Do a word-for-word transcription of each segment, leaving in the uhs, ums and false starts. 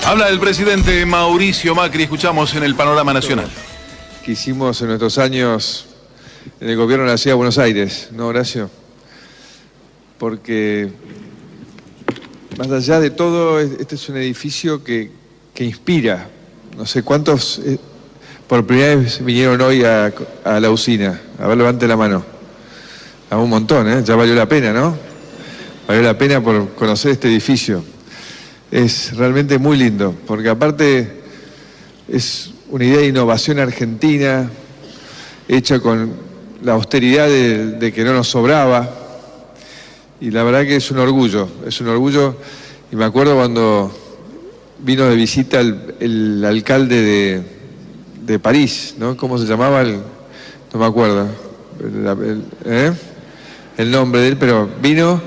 Habla el presidente Mauricio Macri, escuchamos en el panorama nacional. Que hicimos en nuestros años en el gobierno de la Ciudad de Buenos Aires, ¿no, Horacio? Porque más allá de todo, este es un edificio que, que inspira. No sé cuántos eh, por primera vez vinieron hoy a, a la usina. A ver, levante la mano. A un montón, ¿eh? Ya valió la pena, ¿no? Valió la pena por conocer este edificio. Es realmente muy lindo, porque aparte es una idea de innovación argentina, hecha con la austeridad de, de que no nos sobraba, y la verdad que es un orgullo, es un orgullo, y me acuerdo cuando vino de visita el, el alcalde de, de París, ¿no? ¿Cómo se llamaba? El, no me acuerdo el, el, ¿eh? el nombre de él, pero vino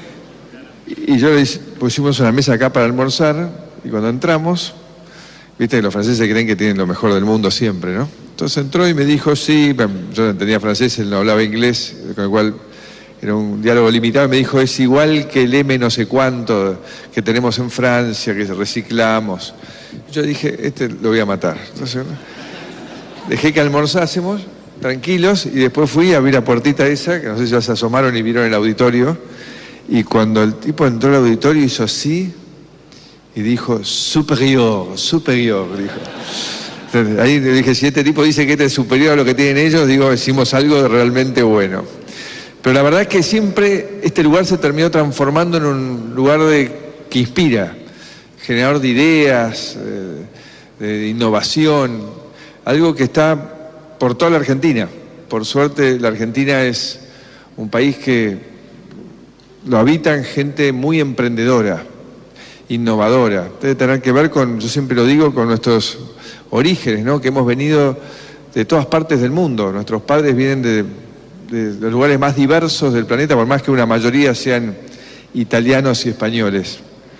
y yo le pusimos una mesa acá para almorzar, y cuando entramos, viste que los franceses creen que tienen lo mejor del mundo siempre, ¿no? Entonces entró y me dijo, sí, yo no entendía francés, él no hablaba inglés, con el cual era un diálogo limitado, y me dijo, es igual que el M no sé cuánto que tenemos en Francia, que reciclamos. Yo dije, este lo voy a matar. Entonces dejé que almorzásemos, tranquilos, y después fui a abrir la puertita esa, que no sé si ya se asomaron y vieron el auditorio, y cuando el tipo entró al auditorio hizo así, y dijo, superior, superior, dijo. Entonces, ahí le dije, si este tipo dice que este es superior a lo que tienen ellos, digo, hicimos algo realmente bueno. Pero la verdad es que siempre este lugar se terminó transformando en un lugar de, que inspira, generador de ideas, eh, de innovación, algo que está por toda la Argentina. Por suerte, la Argentina es un país que lo habitan gente muy emprendedora, innovadora. Debe tener que ver con, yo siempre lo digo, con nuestros orígenes, ¿no? Que hemos venido de todas partes del mundo. Nuestros padres vienen de, de, de los lugares más diversos del planeta, por más que una mayoría sean italianos y españoles.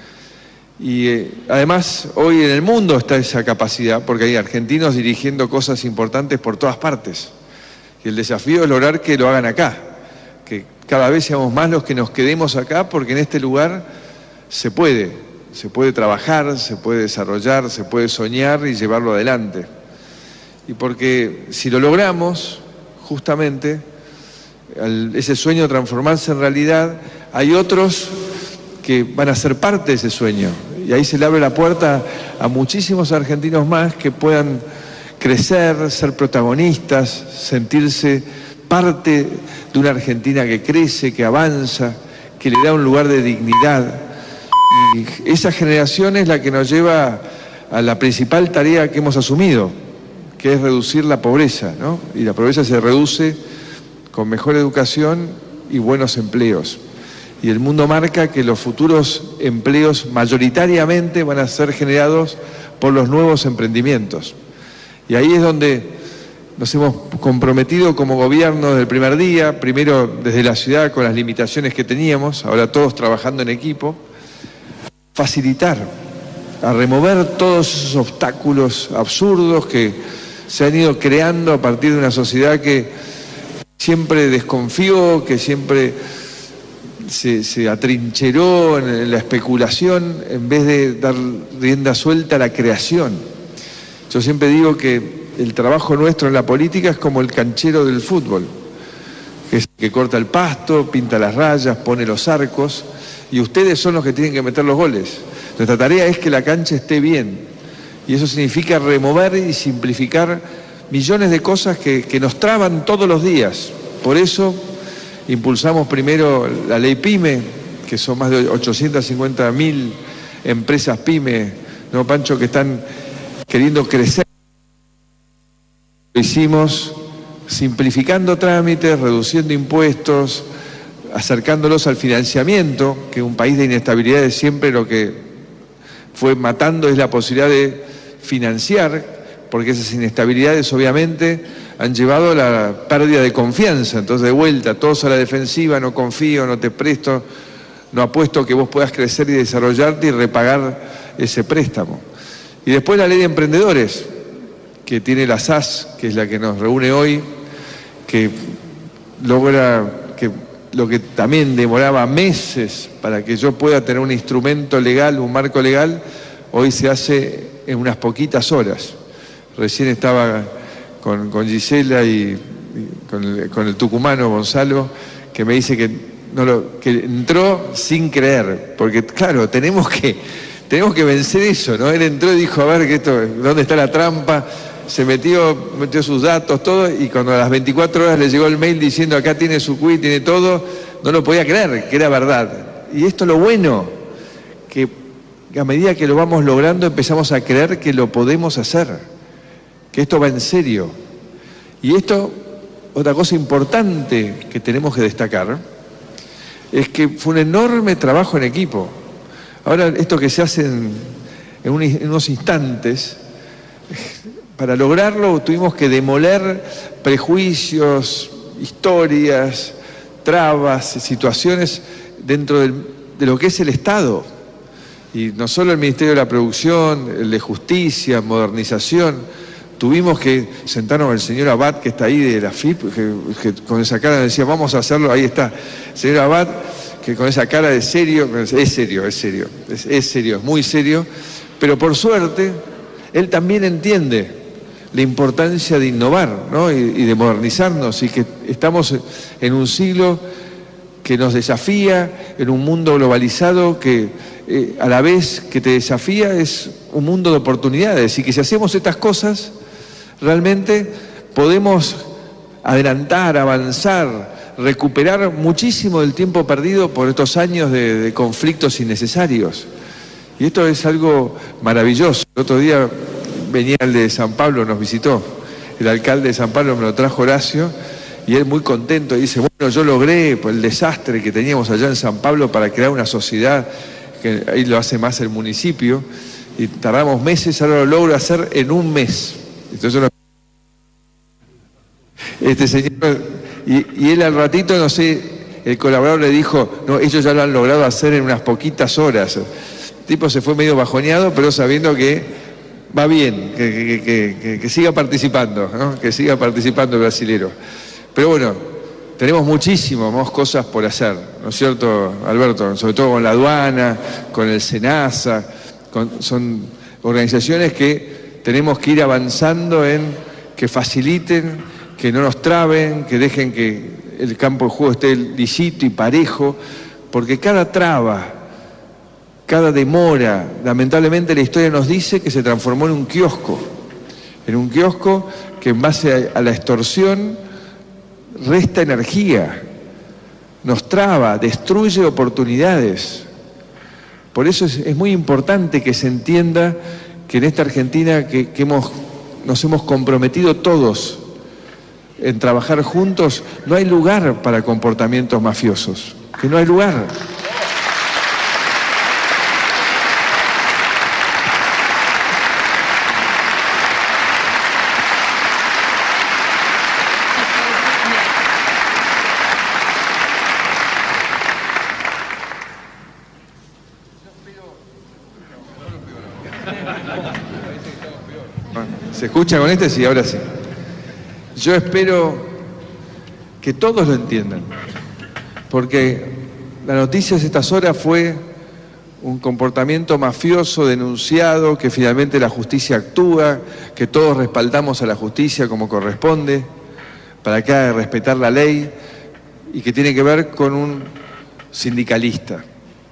Y eh, además, hoy en el mundo está esa capacidad, porque hay argentinos dirigiendo cosas importantes por todas partes. Y el desafío es lograr que lo hagan acá, que cada vez seamos más los que nos quedemos acá, porque en este lugar se puede, se puede trabajar, se puede desarrollar, se puede soñar y llevarlo adelante. Y porque si lo logramos, justamente, al, ese sueño transformarse en realidad, hay otros que van a ser parte de ese sueño. Y ahí se le abre la puerta a muchísimos argentinos más que puedan crecer, ser protagonistas, sentirse parte de una Argentina que crece, que avanza, que le da un lugar de dignidad. Y esa generación es la que nos lleva a la principal tarea que hemos asumido, que es reducir la pobreza, ¿no? Y la pobreza se reduce con mejor educación y buenos empleos. Y el mundo marca que los futuros empleos mayoritariamente van a ser generados por los nuevos emprendimientos. Y ahí es donde nos hemos comprometido como gobierno desde el primer día, primero desde la ciudad con las limitaciones que teníamos, ahora todos trabajando en equipo, facilitar, a remover todos esos obstáculos absurdos que se han ido creando a partir de una sociedad que siempre desconfió, que siempre se, se atrincheró en la especulación en vez de dar rienda suelta a la creación. Yo siempre digo que el trabajo nuestro en la política es como el canchero del fútbol, que es el que corta el pasto, pinta las rayas, pone los arcos, y ustedes son los que tienen que meter los goles. Nuestra tarea es que la cancha esté bien, y eso significa remover y simplificar millones de cosas que, que nos traban todos los días. Por eso impulsamos primero la ley PYME, que son más de ochocientas cincuenta mil empresas PYME, ¿no, Pancho?, que están queriendo crecer. Lo hicimos simplificando trámites, reduciendo impuestos, acercándolos al financiamiento, que un país de inestabilidad es siempre lo que fue matando, es la posibilidad de financiar, porque esas inestabilidades obviamente han llevado a la pérdida de confianza. Entonces, de vuelta, todos a la defensiva, no confío, no te presto, no apuesto que vos puedas crecer y desarrollarte y repagar ese préstamo. Y después la ley de emprendedores, que tiene la S A S, que es la que nos reúne hoy, que logra que lo que también demoraba meses para que yo pueda tener un instrumento legal, un marco legal, hoy se hace en unas poquitas horas. Recién estaba con, con Gisela y, y con, el, con el tucumano Gonzalo, que me dice que, no lo, que entró sin creer, porque claro, tenemos que, tenemos que vencer eso, ¿no? Él entró y dijo, a ver, que esto, ¿dónde está la trampa? Se metió, metió sus datos, todo, y cuando a las veinticuatro horas le llegó el mail diciendo acá tiene su Q I, tiene todo, no lo podía creer, que era verdad. Y esto es lo bueno, que a medida que lo vamos logrando empezamos a creer que lo podemos hacer, que esto va en serio. Y esto, otra cosa importante que tenemos que destacar, es que fue un enorme trabajo en equipo. Ahora, esto que se hace en, en, un, en unos instantes, para lograrlo tuvimos que demoler prejuicios, historias, trabas, situaciones dentro del, de lo que es el Estado. Y no solo el Ministerio de la Producción, el de Justicia, Modernización, tuvimos que sentarnos con el señor Abad, que está ahí de la F I P, que, que con esa cara decía, vamos a hacerlo, ahí está. El señor Abad, que con esa cara de serio, es serio, es serio, es, es serio, es muy serio, pero por suerte, él también entiende la importancia de innovar, ¿no? y, y de modernizarnos, y que estamos en un siglo que nos desafía, en un mundo globalizado que eh, a la vez que te desafía es un mundo de oportunidades, y que si hacemos estas cosas, realmente podemos adelantar, avanzar, recuperar muchísimo del tiempo perdido por estos años de, de conflictos innecesarios. Y esto es algo maravilloso. El otro día venía el de San Pablo, nos visitó, el alcalde de San Pablo me lo trajo Horacio, y él muy contento, y dice, bueno, yo logré pues, el desastre que teníamos allá en San Pablo para crear una sociedad, que ahí lo hace más el municipio, y tardamos meses, ahora lo logro hacer en un mes. Entonces, este señor, y, y él al ratito, no sé, el colaborador le dijo, no, ellos ya lo han logrado hacer en unas poquitas horas. El tipo se fue medio bajoneado, pero sabiendo que va bien, que, que, que, que, que siga participando, ¿no? Que siga participando el brasilero. Pero bueno, tenemos muchísimas más cosas por hacer, ¿no es cierto, Alberto? Sobre todo con la aduana, con el SENASA, con, son organizaciones que tenemos que ir avanzando en que faciliten, que no nos traben, que dejen que el campo de juego esté lisito y parejo, porque cada traba, cada demora, lamentablemente la historia nos dice que se transformó en un kiosco, en un kiosco que en base a, a la extorsión resta energía, nos traba, destruye oportunidades. Por eso es, es muy importante que se entienda que en esta Argentina que, que hemos, nos hemos comprometido todos en trabajar juntos, no hay lugar para comportamientos mafiosos, que no hay lugar. ¿Se escucha con este? Sí, ahora sí. Yo espero que todos lo entiendan, porque la noticia de estas horas fue un comportamiento mafioso denunciado, que finalmente la justicia actúa, que todos respaldamos a la justicia como corresponde, para que haga respetar la ley, y que tiene que ver con un sindicalista.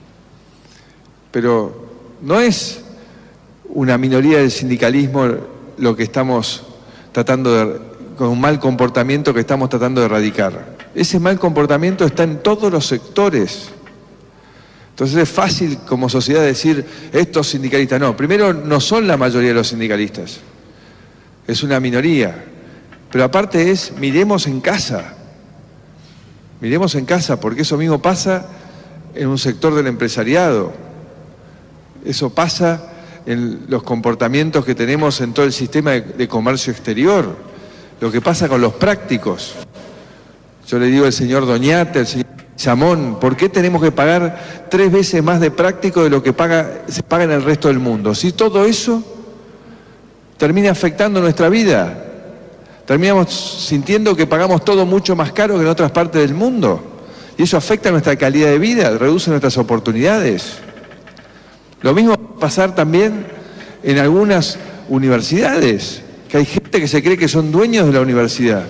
Pero no es una minoría del sindicalismo lo que estamos tratando de, con un mal comportamiento que estamos tratando de erradicar. Ese mal comportamiento está en todos los sectores. Entonces es fácil como sociedad decir, estos sindicalistas, no, primero no son la mayoría de los sindicalistas, es una minoría, pero aparte es, miremos en casa, miremos en casa, porque eso mismo pasa en un sector del empresariado, eso pasa en los comportamientos que tenemos en todo el sistema de, de comercio exterior, lo que pasa con los prácticos. Yo le digo al señor Doñate, al señor Chamón, ¿por qué tenemos que pagar tres veces más de práctico de lo que paga, se paga en el resto del mundo? Si todo eso termina afectando nuestra vida, terminamos sintiendo que pagamos todo mucho más caro que en otras partes del mundo, y eso afecta nuestra calidad de vida, reduce nuestras oportunidades. Lo mismo pasar también en algunas universidades, que hay gente que se cree que son dueños de la universidad.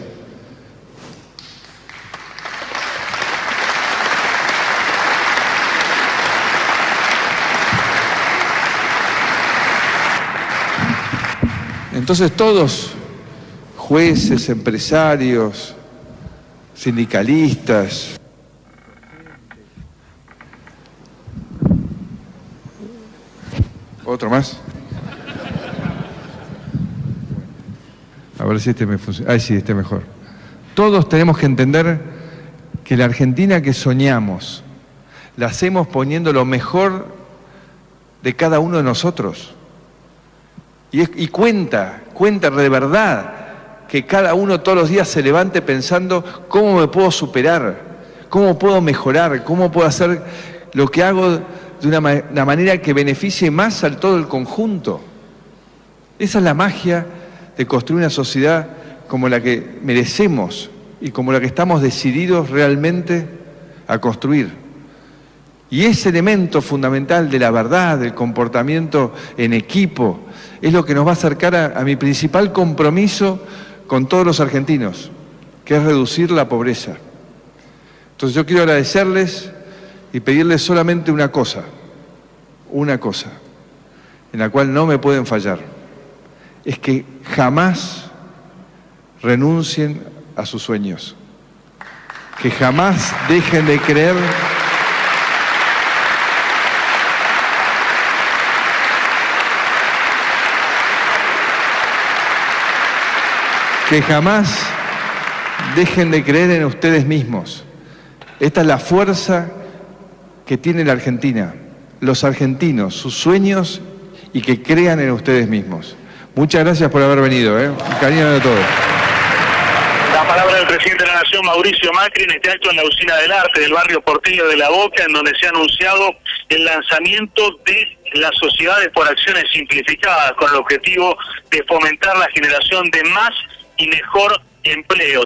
Entonces todos, jueces, empresarios, sindicalistas, ¿otro más? A ver si este me funciona. Ay, sí, este mejor. Todos tenemos que entender que la Argentina que soñamos, la hacemos poniendo lo mejor de cada uno de nosotros. Y, es, y cuenta, cuenta de verdad que cada uno todos los días se levante pensando cómo me puedo superar, cómo puedo mejorar, cómo puedo hacer lo que hago de una, ma una manera que beneficie más al todo el conjunto. Esa es la magia de construir una sociedad como la que merecemos y como la que estamos decididos realmente a construir. Y ese elemento fundamental de la verdad, del comportamiento en equipo, es lo que nos va a acercar a, a mi principal compromiso con todos los argentinos, que es reducir la pobreza. Entonces yo quiero agradecerles y pedirles solamente una cosa, una cosa, en la cual no me pueden fallar, es que jamás renuncien a sus sueños, que jamás dejen de creer que jamás dejen de creer en ustedes mismos. Esta es la fuerza que tiene la Argentina, los argentinos, sus sueños y que crean en ustedes mismos. Muchas gracias por haber venido, ¿eh? Un cariño a todos. La palabra del presidente de la Nación, Mauricio Macri, en este acto en la Usina del Arte del barrio porteño de La Boca, en donde se ha anunciado el lanzamiento de las sociedades por acciones simplificadas con el objetivo de fomentar la generación de más y mejor empleo.